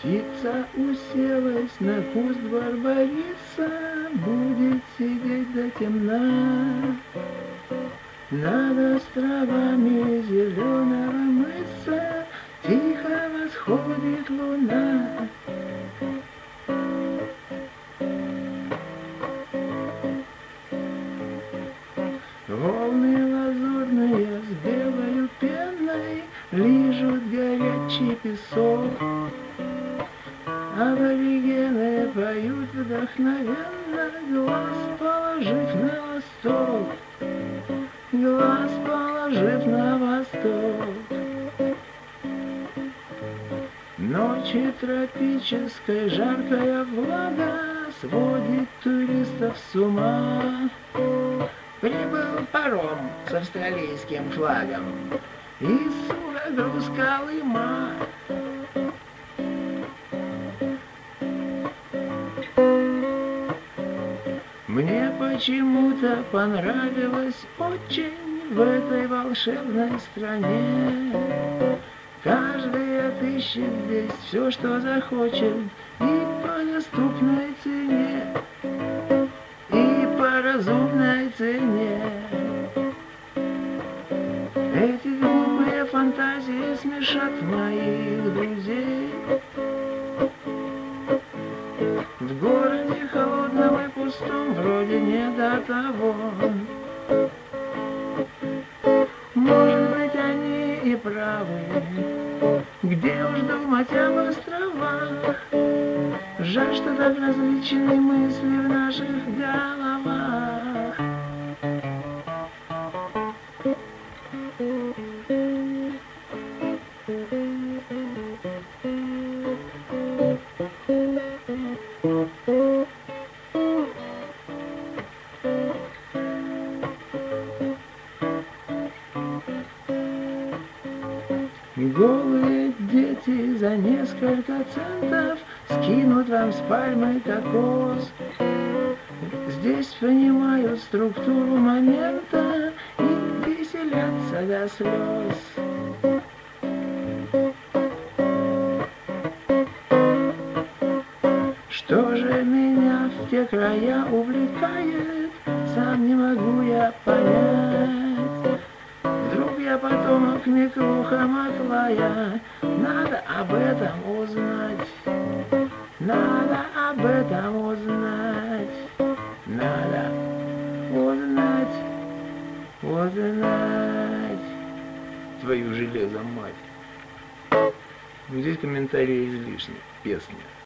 Птица уселась на куст барбариса, будет сидеть до темна. Над островами зеленого мыса тихо восходит луна. Волны лазурные с белою пеной лижут горячий песок. Аборигены поют вдохновенно, глаз положив на восток, глаз положив на восток. Ночи тропической жаркая влага сводит туристов с ума. Прибыл паром с австралийским флагом из судогруз Колыма. Мне почему-то понравилось очень в этой волшебной стране. Каждый отыщет здесь все, что захочет, и по доступной цене, и по разумной цене. Эти глупые фантазии смешат моих друзей. В городе холодном и пустом вроде не до того. Может быть, они и правы. Где уж думать об островах? Жаль, что так различны мысли в наших головах. Голые дети за несколько центов скинут вам с пальмы кокос. Здесь понимают структуру момента и веселятся до слез. Что же меня в те края увлекает, сам не могу я понять. Вдруг я потомок Миклуха Маклая, надо об этом узнать. Надо об этом узнать. Надо узнать, узнать. Твою железо мать. Здесь комментарии излишни, песня.